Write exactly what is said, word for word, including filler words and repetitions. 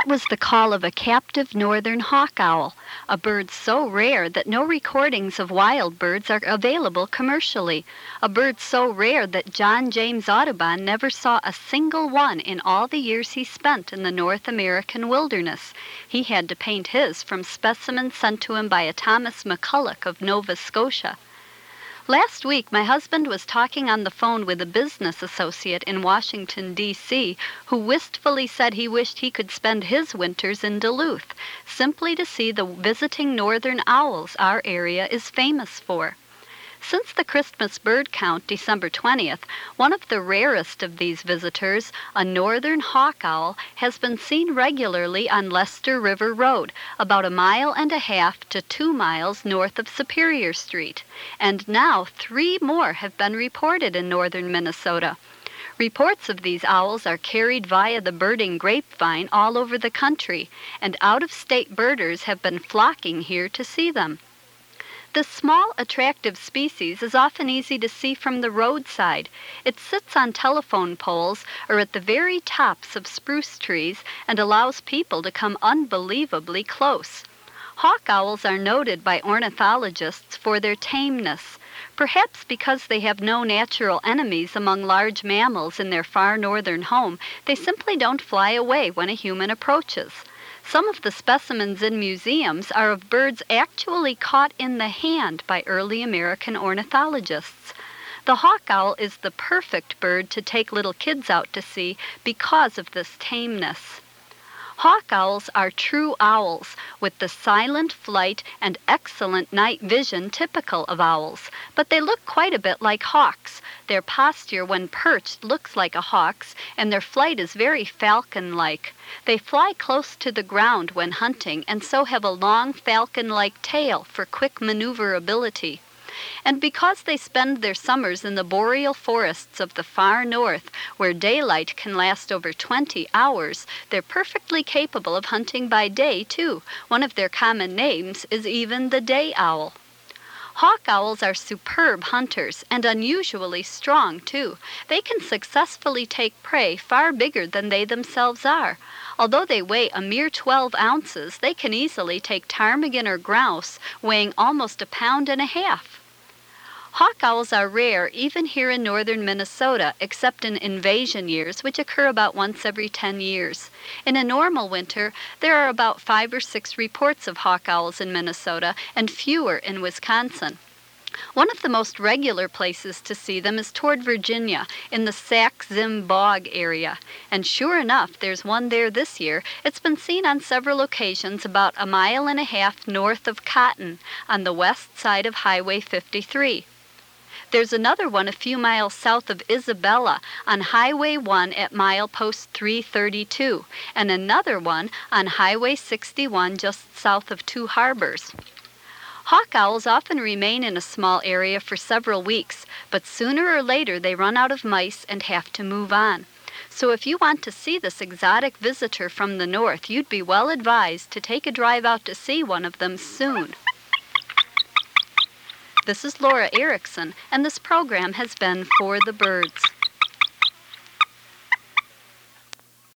That was the call of a captive northern hawk owl, a bird so rare that no recordings of wild birds are available commercially, a bird so rare that John James Audubon never saw a single one in all the years he spent in the North American wilderness. He had to paint his from specimens sent to him by a Thomas McCulloch of Nova Scotia. Last week, my husband was talking on the phone with a business associate in Washington, D C, who wistfully said he wished he could spend his winters in Duluth, simply to see the visiting northern owls our area is famous for. Since the Christmas bird count, December twentieth, one of the rarest of these visitors, a northern hawk owl, has been seen regularly on Lester River Road, about a mile and a half to two miles north of Superior Street. And now three more have been reported in northern Minnesota. Reports of these owls are carried via the birding grapevine all over the country, and out-of-state birders have been flocking here to see them. This small, attractive species is often easy to see from the roadside. It sits on telephone poles or at the very tops of spruce trees and allows people to come unbelievably close. Hawk owls are noted by ornithologists for their tameness, perhaps because they have no natural enemies among large mammals in their far northern home. They simply don't fly away when a human approaches. Some of the specimens in museums are of birds actually caught in the hand by early American ornithologists. The hawk owl is the perfect bird to take little kids out to see because of this tameness. Hawk owls are true owls, with the silent flight and excellent night vision typical of owls, but they look quite a bit like hawks. Their posture when perched looks like a hawk's, and their flight is very falcon-like. They fly close to the ground when hunting, and so have a long falcon-like tail for quick maneuverability. And because they spend their summers in the boreal forests of the far north, where daylight can last over twenty hours, they're perfectly capable of hunting by day, too. One of their common names is even the day owl. Hawk owls are superb hunters and unusually strong, too. They can successfully take prey far bigger than they themselves are. Although they weigh a mere twelve ounces, they can easily take ptarmigan or grouse weighing almost a pound and a half. Hawk owls are rare even here in northern Minnesota, except in invasion years, which occur about once every ten years. In a normal winter, there are about five or six reports of hawk owls in Minnesota and fewer in Wisconsin. One of the most regular places to see them is toward Virginia, in the Sac-Zim Bog area. And sure enough, there's one there this year. It's been seen on several occasions about a mile and a half north of Cotton, on the west side of Highway fifty-three. There's another one a few miles south of Isabella on Highway one at milepost three thirty-two, and another one on Highway sixty-one just south of Two Harbors. Hawk owls often remain in a small area for several weeks, but sooner or later they run out of mice and have to move on. So if you want to see this exotic visitor from the north, you'd be well advised to take a drive out to see one of them soon. This is Laura Erickson, and this program has been For the Birds.